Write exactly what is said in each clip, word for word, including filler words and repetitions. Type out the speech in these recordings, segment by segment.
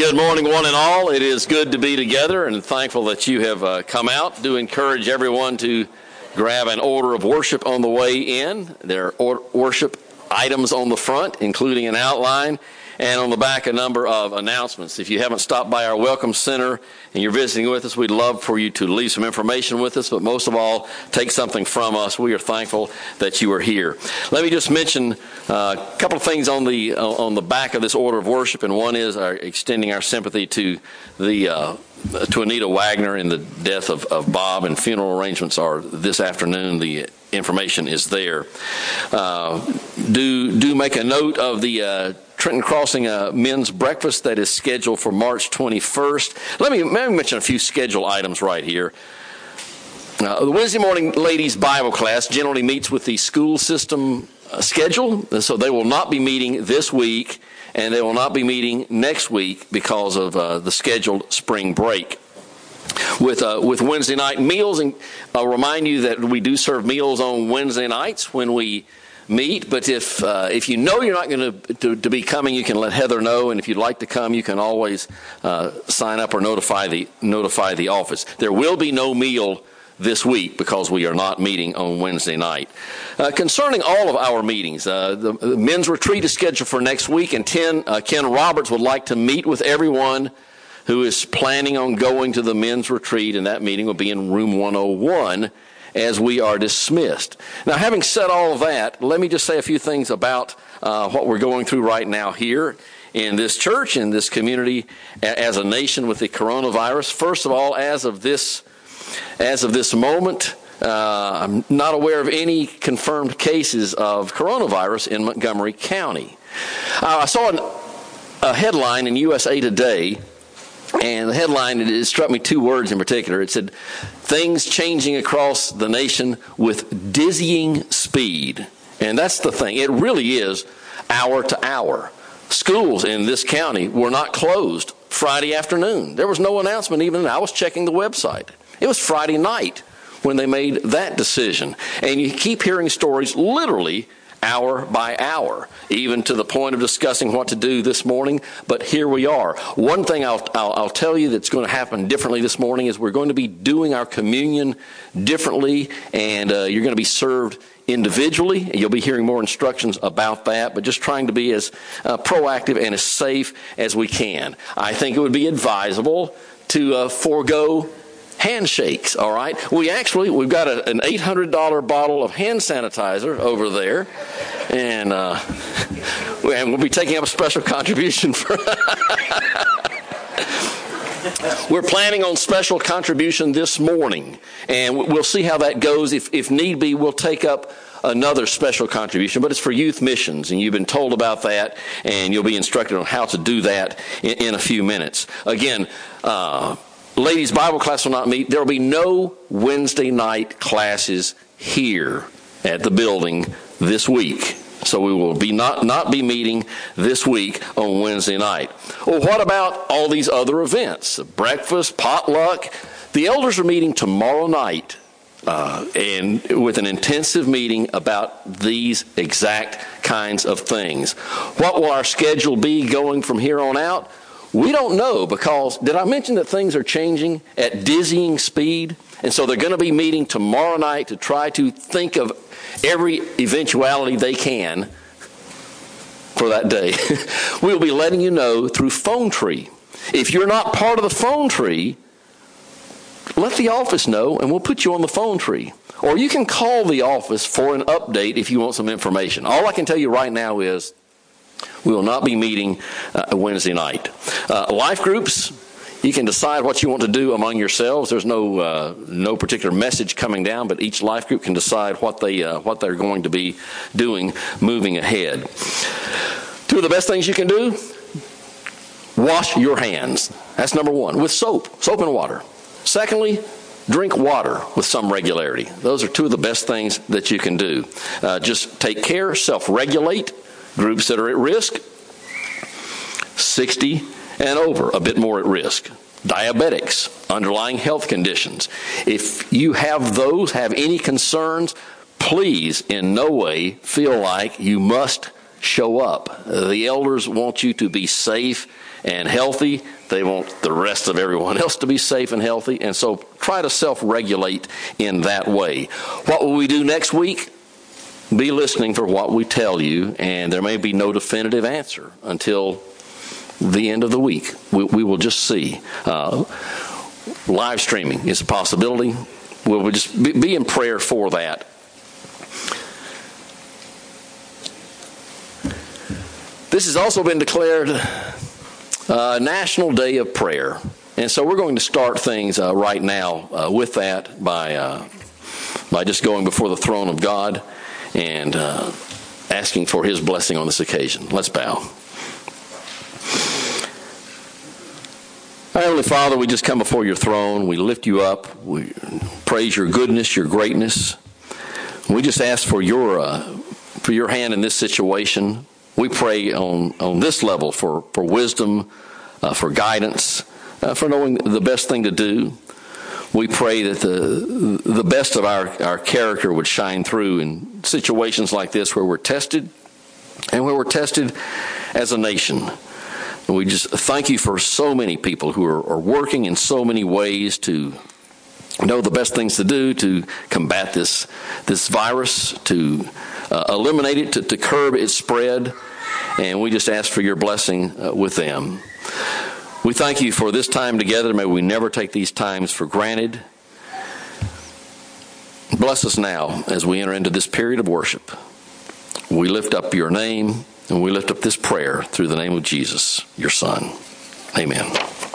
Good morning, one and all. It is good to be together and thankful that you have uh, come out. Do encourage everyone to grab an order of worship on the way in. There are or- worship items on the front, including an outline, and on the back a number of announcements. If you haven't stopped by our Welcome Center and you're visiting with us, we'd love for you to leave some information with us, but most of all, take something from us. We are thankful that you are here. Let me just mention uh, a couple of things on the uh, on the back of this order of worship, and one is our extending our sympathy to the uh, to Anita Wagner in the death of, of Bob, and funeral arrangements are this afternoon. The information is there. Uh, do do make a note of the uh, Trenton Crossing uh, men's breakfast that is scheduled for March twenty-first. Let me, let me mention a few schedule items right here. Uh, the Wednesday morning ladies' Bible class generally meets with the school system uh, schedule, so they will not be meeting this week, and they will not be meeting next week because of uh, the scheduled spring break. With uh, with Wednesday night meals, and I'll remind you that we do serve meals on Wednesday nights when we meet, but if uh, if you know you're not going to to be coming, you can let Heather know, and if you'd like to come, you can always uh, sign up or notify the notify the office. There will be no meal this week because we are not meeting on Wednesday night. Uh, concerning all of our meetings, uh, the, the men's retreat is scheduled for next week, and ten, uh, Ken Roberts would like to meet with everyone who is planning on going to the men's retreat, and that meeting will be in room one oh one as we are dismissed. Now, having said all of that, let me just say a few things about uh, what we're going through right now here in this church, in this community, as a nation with the coronavirus. First of all, as of this, as of this moment, uh, I'm not aware of any confirmed cases of coronavirus in Montgomery County. Uh, I saw an, a headline in U S A Today, and the headline, it struck me two words in particular. It said, "Things changing across the nation with dizzying speed." And that's the thing. It really is hour to hour. Schools in this county were not closed Friday afternoon. There was no announcement even. I was checking the website. It was Friday night when they made that decision. And you keep hearing stories literally hour by hour, even to the point of discussing what to do this morning. But here we are. One thing I'll, I'll, I'll tell you that's going to happen differently this morning is we're going to be doing our communion differently, and uh, you're going to be served individually. You'll be hearing more instructions about that, but just trying to be as uh, proactive and as safe as we can. I think it would be advisable to uh, forego handshakes, all right? We actually, we've got a, an eight hundred dollars bottle of hand sanitizer over there, and, uh, and we'll be taking up a special contribution for... We're planning on special contribution this morning, and we'll see how that goes. If, if need be, we'll take up another special contribution, but it's for youth missions, and you've been told about that, and you'll be instructed on how to do that in, in a few minutes. Again, uh, ladies' Bible class will not meet. There will be no Wednesday night classes here at the building this week. So we will be not, not be meeting this week on Wednesday night. Well, what about all these other events? Breakfast, potluck. The elders are meeting tomorrow night uh, and with an intensive meeting about these exact kinds of things. What will our schedule be going from here on out? We don't know, because did I mention that things are changing at dizzying speed? And so they're going to be meeting tomorrow night to try to think of every eventuality they can for that day. We'll be letting you know through Phone Tree. If you're not part of the Phone Tree, let the office know and we'll put you on the Phone Tree. Or you can call the office for an update if you want some information. All I can tell you right now is we will not be meeting uh, Wednesday night. Uh, life groups, you can decide what you want to do among yourselves. There's no uh, no particular message coming down, but each life group can decide what they uh, what they're going to be doing moving ahead. Two of the best things you can do: wash your hands. That's number one, with soap, soap and water. Secondly, drink water with some regularity. Those are two of the best things that you can do. Uh, just take care, self-regulate. Groups that are at risk, sixty and over, a bit more at risk. Diabetics, underlying health conditions. If you have those, have any concerns, please in no way feel like you must show up. The elders want you to be safe and healthy. They want the rest of everyone else to be safe and healthy. And so try to self-regulate in that way. What will we do next week? Be listening for what we tell you, and there may be no definitive answer until the end of the week. We, we will just see. Uh, live streaming is a possibility. We'll just be, be in prayer for that. This has also been declared uh, National Day of Prayer. And so we're going to start things uh, right now uh, with that by, uh, by just going before the throne of God and uh, asking for his blessing on this occasion. Let's bow. Our Heavenly Father, we just come before your throne. We lift you up. We praise your goodness, your greatness. We just ask for your uh, for your hand in this situation. We pray on, on this level for, for wisdom, uh, for guidance, uh, for knowing the best thing to do. We pray that the the best of our, our character would shine through in situations like this where we're tested and where we're tested as a nation. We just thank you for so many people who are, are working in so many ways to know the best things to do to combat this this virus, to uh, eliminate it, to, to curb its spread. And we just ask for your blessing uh, with them. We thank you for this time together. May we never take these times for granted. Bless us now as we enter into this period of worship. We lift up your name, and we lift up this prayer through the name of Jesus, your Son. Amen.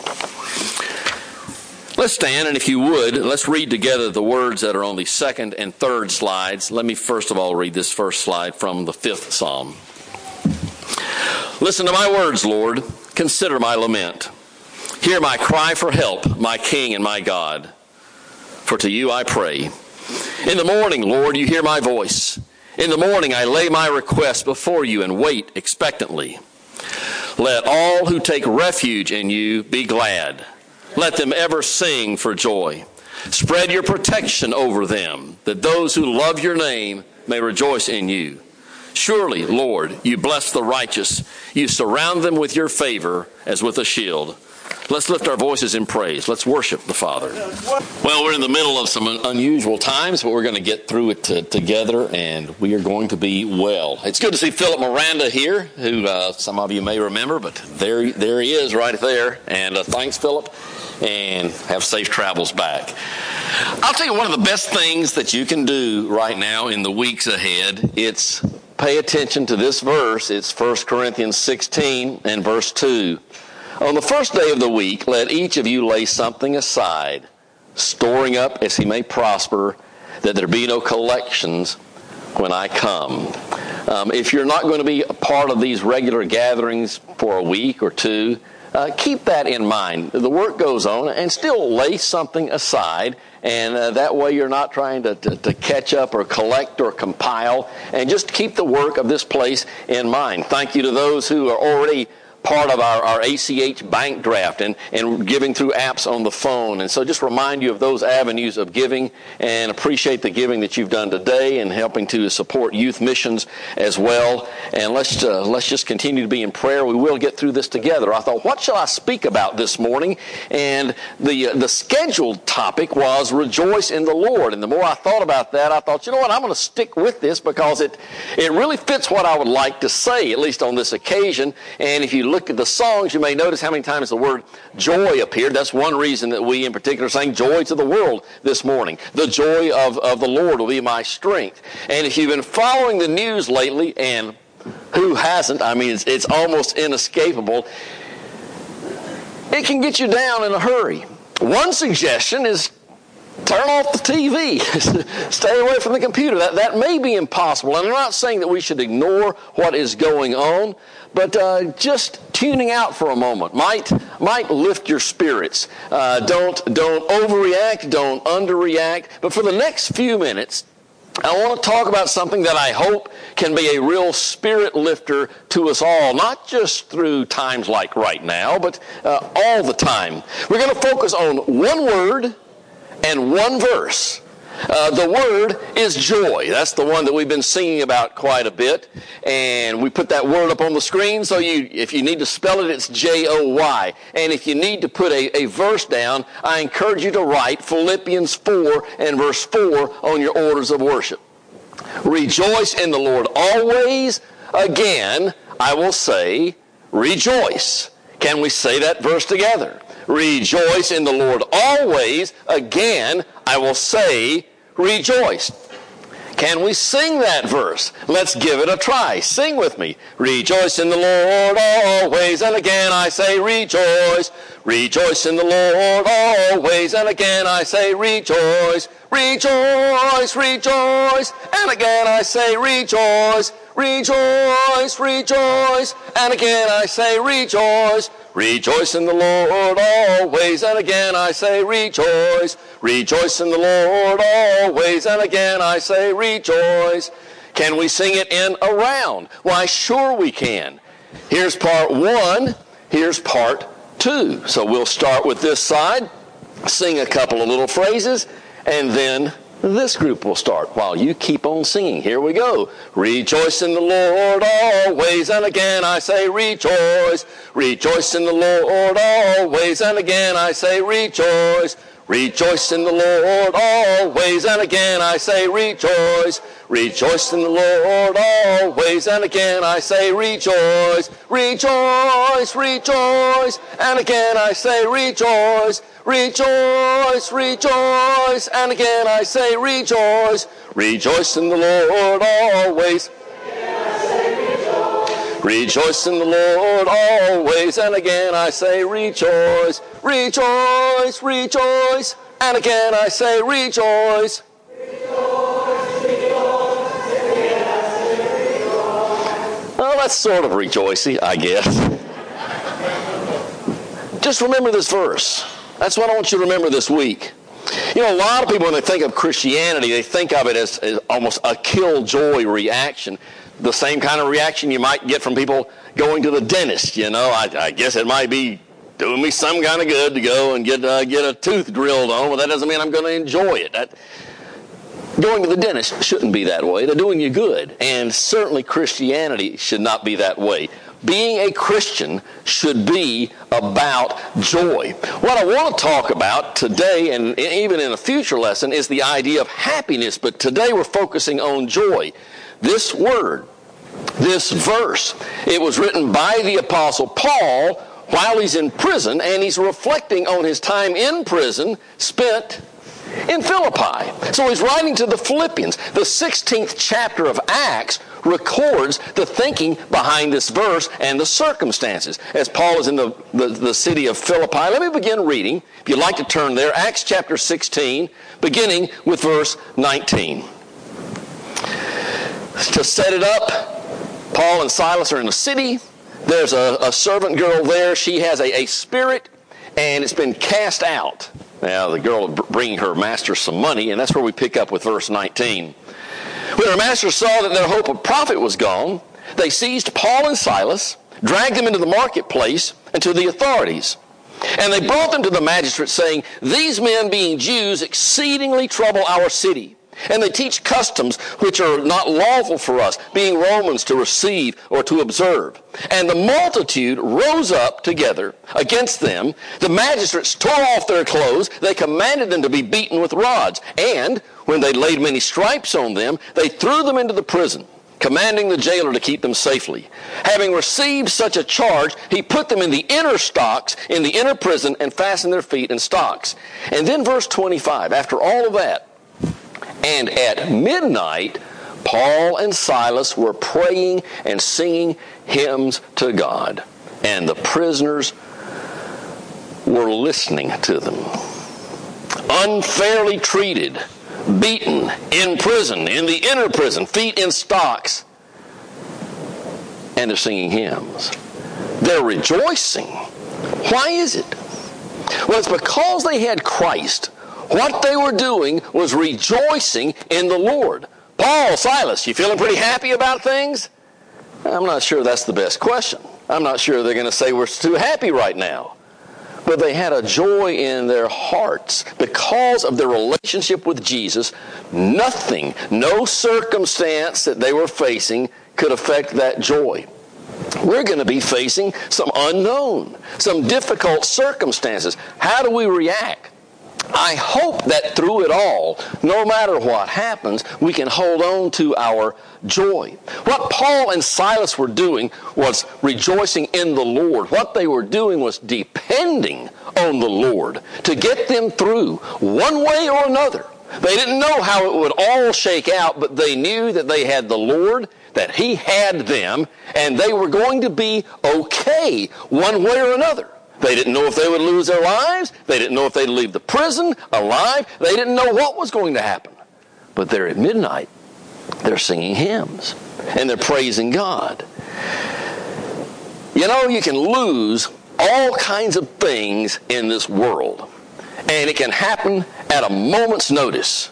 Let's stand, and if you would, let's read together the words that are on the second and third slides. Let me first of all read this first slide from the fifth Psalm. Listen to my words, Lord. Consider my lament. Hear my cry for help, my King and my God. For to you I pray. In the morning, Lord, you hear my voice. In the morning I lay my request before you and wait expectantly. Let all who take refuge in you be glad. Let them ever sing for joy. Spread your protection over them, that those who love your name may rejoice in you. Surely, Lord, you bless the righteous. You surround them with your favor as with a shield. Let's lift our voices in praise. Let's worship the Father. Well, we're in the middle of some unusual times, but we're going to get through it to, together, and we are going to be well. It's good to see Philip Miranda here, who uh, some of you may remember, but there, there he is right there. And uh, thanks, Philip, and have safe travels back. I'll tell you one of the best things that you can do right now in the weeks ahead. It's pay attention to this verse. It's First Corinthians sixteen and verse two. On the first day of the week, let each of you lay something aside, storing up as he may prosper, that there be no collections when I come. Um, if you're not going to be a part of these regular gatherings for a week or two, uh, keep that in mind. The work goes on, and still lay something aside, and uh, that way you're not trying to, to, to catch up or collect or compile, and just keep the work of this place in mind. Thank you to those who are already part of our, our A C H bank draft and, and giving through apps on the phone. And so just remind you of those avenues of giving, and appreciate the giving that you've done today and helping to support youth missions as well. And let's uh, let's just continue to be in prayer. We will get through this together. I thought, what shall I speak about this morning? And the uh, the scheduled topic was rejoice in the Lord. And the more I thought about that, I thought, you know what, I'm going to stick with this because it it really fits what I would like to say, at least on this occasion. And if you look at the songs, you may notice how many times the word joy appeared. That's one reason that we in particular sang joy to the world this morning. The joy of, of the Lord will be my strength. And if you've been following the news lately, and who hasn't, I mean, it's, it's almost inescapable, it can get you down in a hurry. One suggestion is turn off the T V. Stay away from the computer. That, that may be impossible. And I'm not saying that we should ignore what is going on, but uh, just tuning out for a moment might might lift your spirits. Uh, don't don't overreact. Don't underreact. But for the next few minutes, I want to talk about something that I hope can be a real spirit lifter to us all, not just through times like right now, but uh, all the time. We're going to focus on one word and one verse. Uh, the word is joy. That's the one that we've been singing about quite a bit. And we put that word up on the screen, so you, if you need to spell it, it's J O Y. And if you need to put a, a verse down, I encourage you to write Philippians four and verse four on your orders of worship. Rejoice in the Lord always. Again, I will say, rejoice. Can we say that verse together? Rejoice in the Lord always. Again, I will say, rejoice. Can we sing that verse? Let's give it a try. Sing with me. Rejoice in the Lord always. And again I say, rejoice. Rejoice in the Lord always. And again I say, rejoice. Rejoice, rejoice. And again I say, rejoice. Rejoice, rejoice. And again I say, rejoice. Rejoice in the Lord always. And again I say, rejoice. Rejoice in the Lord always. And again I say, rejoice. Can we sing it in a round? Why, sure we can. Here's part one. Here's part two. So we'll start with this side, sing a couple of little phrases, and then this group will start while you keep on singing. Here we go. Rejoice in the Lord always. And again I say, rejoice. Rejoice in the Lord always. And again I say, rejoice. Rejoice in the Lord always. And again I say, rejoice. Rejoice in the Lord always. And again I say, rejoice. Rejoice, rejoice. And again I say, rejoice. Rejoice, rejoice. And again I say, rejoice. Rejoice in the Lord always. Rejoice in the Lord always. And again I say, rejoice. Rejoice, rejoice. And again I say, rejoice. Well, that's sort of rejoicey, I guess. Just remember this verse. That's what I want you to remember this week. You know, a lot of people, when they think of Christianity, they think of it as, as almost a killjoy reaction. The same kind of reaction you might get from people going to the dentist. You know, I, I guess it might be doing me some kind of good to go and get uh, get a tooth drilled on, but that doesn't mean I'm going to enjoy it. That, going to the dentist shouldn't be that way. They're doing you good. And certainly Christianity should not be that way. Being a Christian should be about joy. What I want to talk about today, and even in a future lesson, is the idea of happiness. But today we're focusing on joy. This word, this verse, it was written by the Apostle Paul while he's in prison, and he's reflecting on his time in prison spent in Philippi. So he's writing to the Philippians. The sixteenth chapter of Acts records the thinking behind this verse and the circumstances. As Paul is in the, the, the city of Philippi, let me begin reading. If you'd like to turn there, Acts chapter sixteen, beginning with verse nineteen. To set it up, Paul and Silas are in a city. There's a, a servant girl there. She has a, a spirit, and it's been cast out. Now, the girl is bringing her master some money, and that's where we pick up with verse nineteen. When her master saw that their hope of profit was gone, they seized Paul and Silas, dragged them into the marketplace and to the authorities. And they brought them to the magistrate, saying, "These men, being Jews, exceedingly trouble our city. And they teach customs which are not lawful for us, being Romans, to receive or to observe." And the multitude rose up together against them. The magistrates tore off their clothes. They commanded them to be beaten with rods. And when they laid many stripes on them, they threw them into the prison, commanding the jailer to keep them safely. Having received such a charge, he put them in the inner stocks, in the inner prison, and fastened their feet in stocks. And then verse twenty-five, after all of that, and at midnight, Paul and Silas were praying and singing hymns to God, and the prisoners were listening to them. Unfairly treated, beaten, in prison, in the inner prison, feet in stocks, and they're singing hymns. They're rejoicing. Why is it? Well, it's because they had Christ. What they were doing was rejoicing in the Lord. Paul, Silas, you feeling pretty happy about things? I'm not sure that's the best question. I'm not sure they're going to say we're too happy right now. but they had a joy in their hearts because of their relationship with Jesus. Nothing, no circumstance that they were facing could affect that joy. We're going to be facing some unknown, some difficult circumstances. How do we react? I hope that through it all, no matter what happens, we can hold on to our joy. What Paul and Silas were doing was rejoicing in the Lord. What they were doing was depending on the Lord to get them through one way or another. They didn't know how it would all shake out, but they knew that they had the Lord, that He had them, and they were going to be okay one way or another. They didn't know if they would lose their lives. They didn't know if they'd leave the prison alive. They didn't know what was going to happen. But they're at midnight. They're singing hymns. And they're praising God. You know, you can lose all kinds of things in this world. And it can happen at a moment's notice.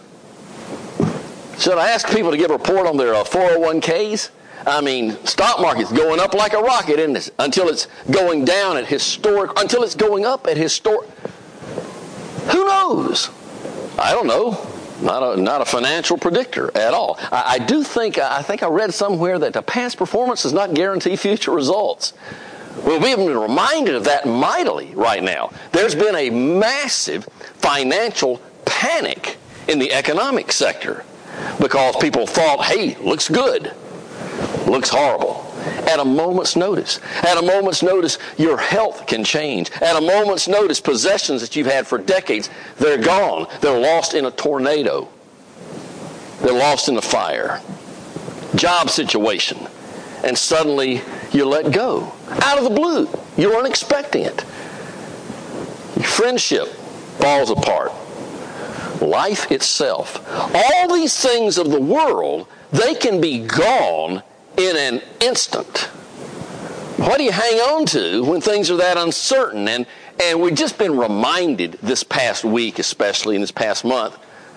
Should I ask people to give a report on their uh, four oh one k's? I mean, stock market's going up like a rocket, isn't it? Until it's going down at historic, until it's going up at historic. Who knows? I don't know. Not a not a financial predictor at all. I, I do think I think I read somewhere that the past performance does not guarantee future results. Well, we've been reminded of that mightily right now. There's been a massive financial panic in the economic sector because people thought, hey, looks good. Looks horrible. At a moment's notice. At a moment's notice, your health can change. At a moment's notice, possessions that you've had for decades, they're gone. They're lost in a tornado. They're lost in a fire. Job situation. And suddenly, you're let go. Out of the blue. You weren't expecting it. Your friendship falls apart. Life itself. All these things of the world, they can be gone in an instant. What do you hang on to when things are that uncertain? And, and we've just been reminded this past week, especially in this past month,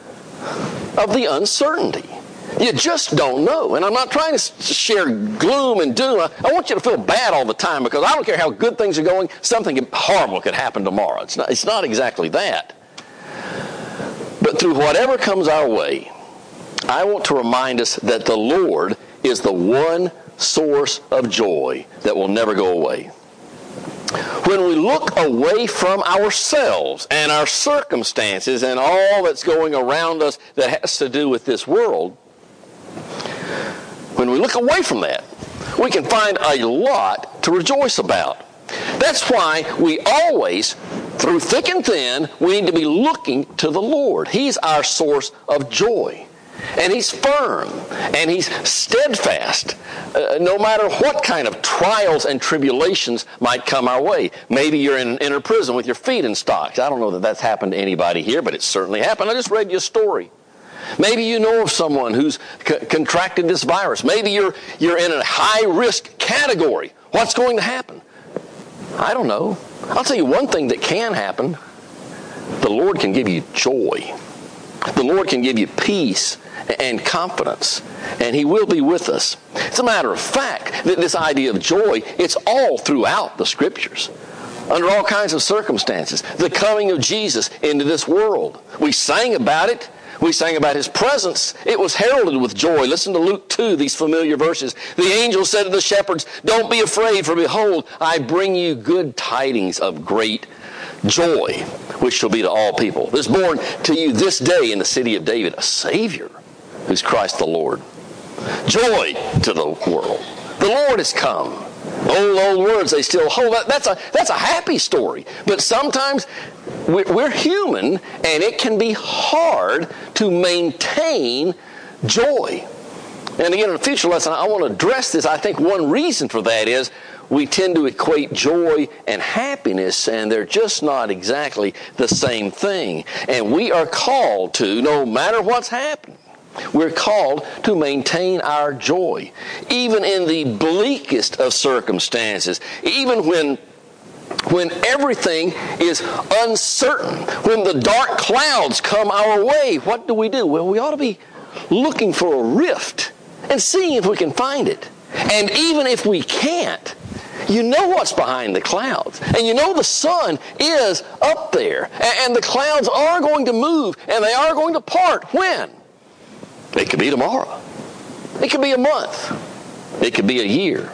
of the uncertainty. You just don't know. And I'm not trying to share gloom and doom. I, I want you to feel bad all the time because I don't care how good things are going, something horrible could happen tomorrow. It's not, it's not exactly that. But through whatever comes our way, I want to remind us that the Lord is the one source of joy that will never go away. When we look away from ourselves and our circumstances and all that's going around us that has to do with this world, when we look away from that, we can find a lot to rejoice about. That's why we always, through thick and thin, we need to be looking to the Lord. He's our source of joy. And He's firm, and He's steadfast, uh, no matter what kind of trials and tribulations might come our way. Maybe you're in an inner prison with your feet in stocks. I don't know that that's happened to anybody here, but it certainly happened. I just read you a story. Maybe you know of someone who's c- contracted this virus. Maybe you're you're in a high-risk category. What's going to happen? I don't know. I'll tell you one thing that can happen. The Lord can give you joy. The Lord can give you peace and confidence, and He will be with us. As a matter of fact, this idea of joy, it's all throughout the Scriptures. Under all kinds of circumstances. The coming of Jesus into this world. We sang about it. We sang about His presence. It was heralded with joy. Listen to Luke two, these familiar verses. The angel said to the shepherds, "Don't be afraid, for behold, I bring you good tidings of great joy, which shall be to all people. There's born to you this day in the city of David a Savior, who's Christ the Lord." Joy to the world. The Lord has come. Old, old words, they still hold. That's a, that's a happy story. But sometimes we're human, and it can be hard to maintain joy. And again, in a future lesson, I want to address this. I think one reason for that is we tend to equate joy and happiness, and they're just not exactly the same thing. And we are called to, no matter what's happening, we're called to maintain our joy. Even in the bleakest of circumstances, even when when everything is uncertain, when the dark clouds come our way, what do we do? Well, we ought to be looking for a rift and seeing if we can find it. And even if we can't, You know what's behind the clouds. And you know the sun is up there. And the clouds are going to move, and they are going to part. When? It could be tomorrow. It could be a month. It could be a year.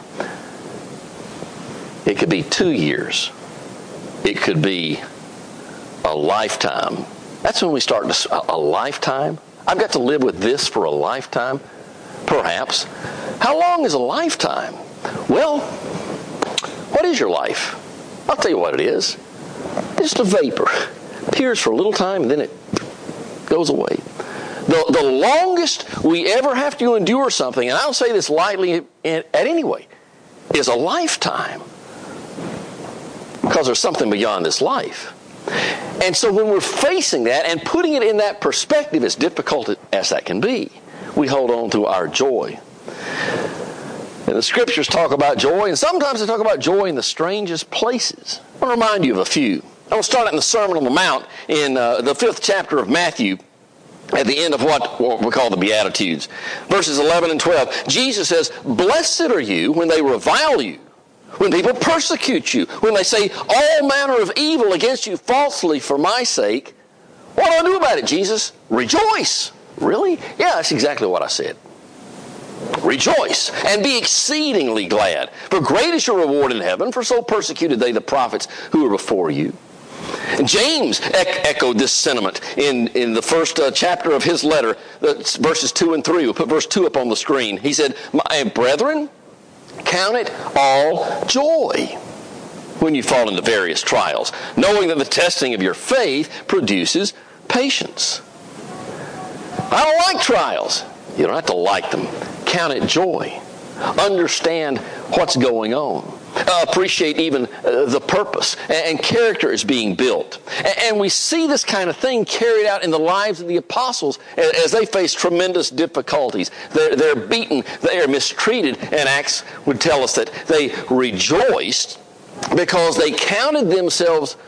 It could be two years. It could be a lifetime. That's when we start to, a lifetime? I've got to live with this for a lifetime? Perhaps. How long is a lifetime? Well, what is your life? I'll tell you what it is. It's just a vapor. Appears for a little time and then it goes away. The, the longest we ever have to endure something, and I don't say this lightly at any way, is a lifetime. Because there's something beyond this life. And so when we're facing that and putting it in that perspective, as difficult as that can be, we hold on to our joy. And the scriptures talk about joy, and sometimes they talk about joy in the strangest places. I want to remind you of a few. I want to start out in the Sermon on the Mount in uh, the fifth chapter of Matthew, at the end of what, what we call the Beatitudes. Verses eleven and twelve. Jesus says, "Blessed are you when they revile you, when people persecute you, when they say all manner of evil against you falsely for my sake. What do I do about it, Jesus? Rejoice." Really? Yeah, that's exactly what I said. Rejoice and be exceedingly glad, for great is your reward in heaven, for so persecuted they the prophets who were before you. And James ec- echoed this sentiment in, in the first uh, chapter of his letter, uh, verses two and three. We'll put verse two up on the screen. He said, "My brethren, count it all joy when you fall into various trials, knowing that the testing of your faith produces patience." I don't like trials. You don't have to like them. Count it joy. Understand what's going on. Uh, appreciate even uh, the purpose and, and character is being built. And, and we see this kind of thing carried out in the lives of the apostles as, as they face tremendous difficulties. They're, they're beaten, they are mistreated, and Acts would tell us that they rejoiced because they counted themselves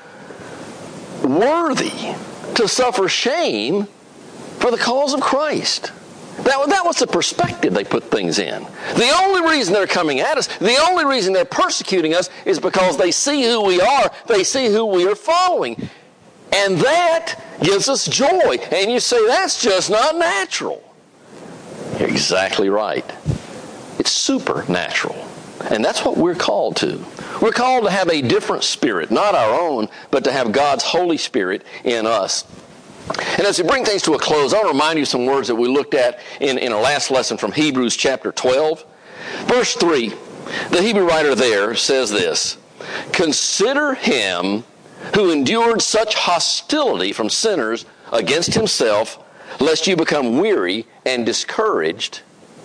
worthy to suffer shame for the cause of Christ. That, that was the perspective they put things in. The only reason they're coming at us, the only reason they're persecuting us is because they see who we are, they see who we are following. And that gives us joy. And you say, that's just not natural. You're exactly right. It's supernatural. And that's what we're called to. We're called to have a different spirit, not our own, but to have God's Holy Spirit in us. And as we bring things to a close, I want to remind you some words that we looked at in, in our last lesson from Hebrews chapter twelve. Verse three, the Hebrew writer there says this, "Consider him who endured such hostility from sinners against himself, lest you become weary and discouraged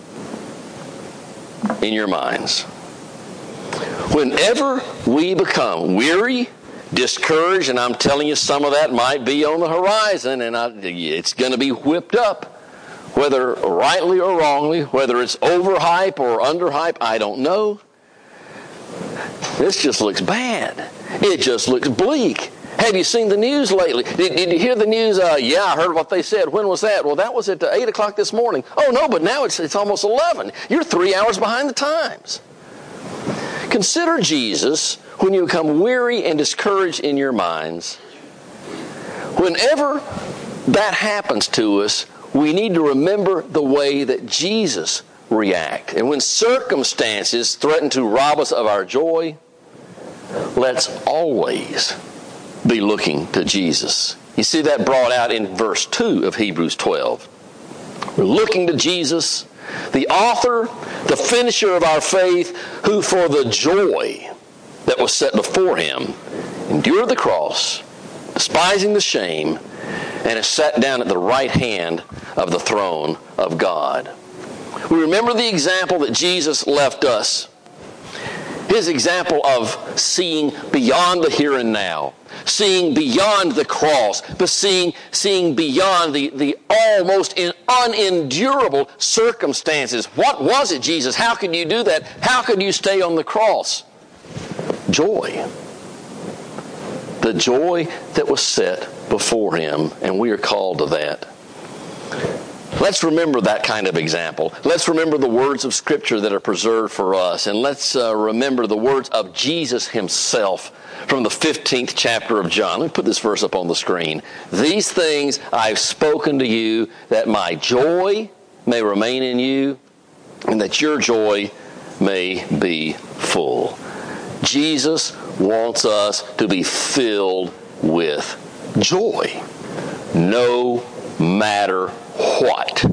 in your minds." Whenever we become weary, discouraged, and I'm telling you some of that might be on the horizon, and I, it's going to be whipped up, whether rightly or wrongly, whether it's overhype or underhype, I don't know. This just looks bad. It just looks bleak. Have you seen the news lately? Did, did you hear the news? Uh, yeah, I heard what they said. When was that? Well, that was at eight o'clock this morning. Oh, no, but now it's, it's almost eleven. You're three hours behind the times. Consider Jesus when you become weary and discouraged in your minds. Whenever that happens to us, we need to remember the way that Jesus reacted. And when circumstances threaten to rob us of our joy, let's always be looking to Jesus. You see that brought out in verse two of Hebrews twelve. We're looking to Jesus, the author, the finisher of our faith, who for the joy that was set before him endured the cross, despising the shame, and is sat down at the right hand of the throne of God. We remember the example that Jesus left us. His example of seeing beyond the here and now, seeing beyond the cross, but seeing, seeing beyond the, the almost in, unendurable circumstances. What was it, Jesus? How could you do that? How could you stay on the cross? Joy. The joy that was set before him, and we are called to that. Let's remember that kind of example. Let's remember the words of Scripture that are preserved for us. And let's uh, remember the words of Jesus himself from the fifteenth chapter of John. Let me put this verse up on the screen. These things I've spoken to you, that my joy may remain in you, and that your joy may be full. Jesus wants us to be filled with joy, no matter what.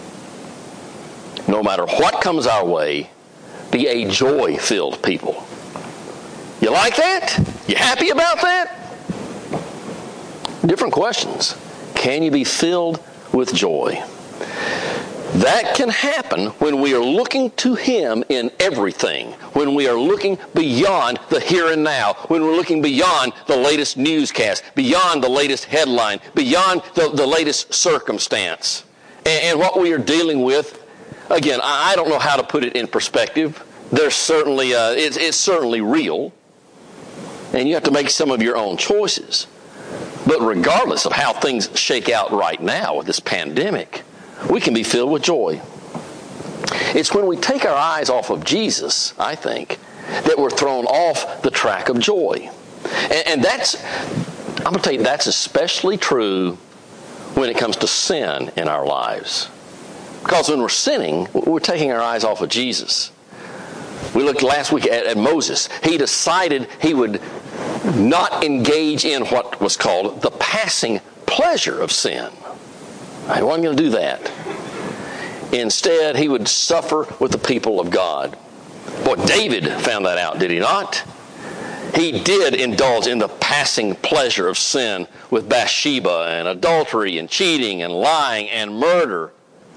No matter what comes our way, be a joy-filled people. You like that? You happy about that? Different questions. Can you be filled with joy? That can happen when we are looking to Him in everything, when we are looking beyond the here and now, when we're looking beyond the latest newscast, beyond the latest headline, beyond the, the latest circumstance. And, and what we are dealing with, again, I, I don't know how to put it in perspective. There's certainly, uh, it's, it's certainly real, and you have to make some of your own choices. But regardless of how things shake out right now with this pandemic, we can be filled with joy. It's when we take our eyes off of Jesus, I think, that we're thrown off the track of joy. And, and that's, I'm going to tell you, that's especially true when it comes to sin in our lives. Because when we're sinning, we're taking our eyes off of Jesus. We looked last week at, at Moses. He decided he would not engage in what was called the passing pleasure of sin. He wasn't going to do that. Instead, he would suffer with the people of God. Boy, David found that out, did he not? He did indulge in the passing pleasure of sin with Bathsheba and adultery and cheating and lying and murder.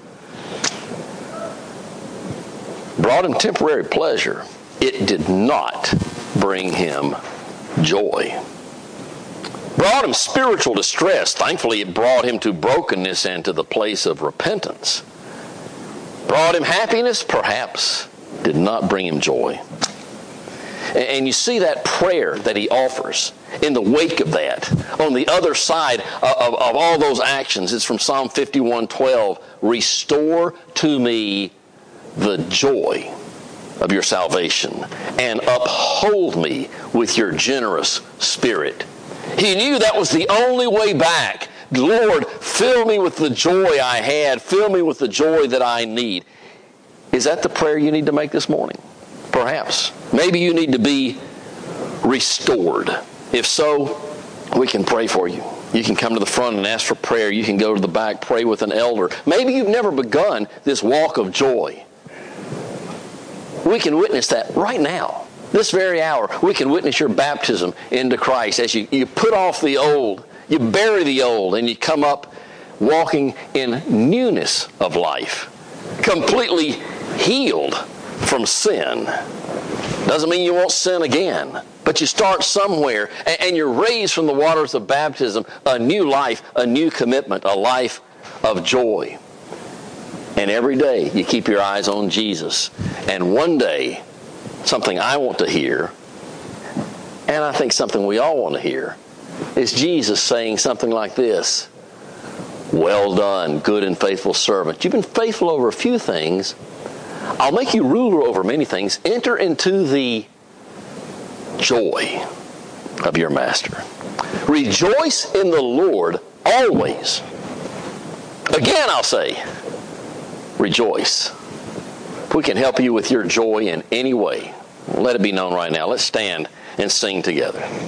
Brought him temporary pleasure. It did not bring him joy. Brought him spiritual distress. Thankfully, it brought him to brokenness and to the place of repentance. Brought him happiness? Perhaps. Did not bring him joy. And you see that prayer that he offers in the wake of that. On the other side of, of all those actions, it's from Psalm fifty-one twelve. Restore to me the joy of your salvation and uphold me with your generous spirit. He knew that was the only way back. Lord, fill me with the joy I had. Fill me with the joy that I need. Is that the prayer you need to make this morning? Perhaps. Maybe you need to be restored. If so, we can pray for you. You can come to the front and ask for prayer. You can go to the back, pray with an elder. Maybe you've never begun this walk of joy. We can witness that right now. This very hour, we can witness your baptism into Christ as you, you put off the old, you bury the old, and you come up walking in newness of life, completely healed from sin. Doesn't mean you won't sin again, but you start somewhere, and, and you're raised from the waters of baptism, a new life, a new commitment, a life of joy. And every day you keep your eyes on Jesus, and one day, something I want to hear, and I think something we all want to hear, is Jesus saying something like this: well done, good and faithful servant. You've been faithful over a few things. I'll make you ruler over many things. Enter into the joy of your master. Rejoice in the Lord always. Again, I'll say, rejoice. If we can help you with your joy in any way, let it be known right now. Let's stand and sing together.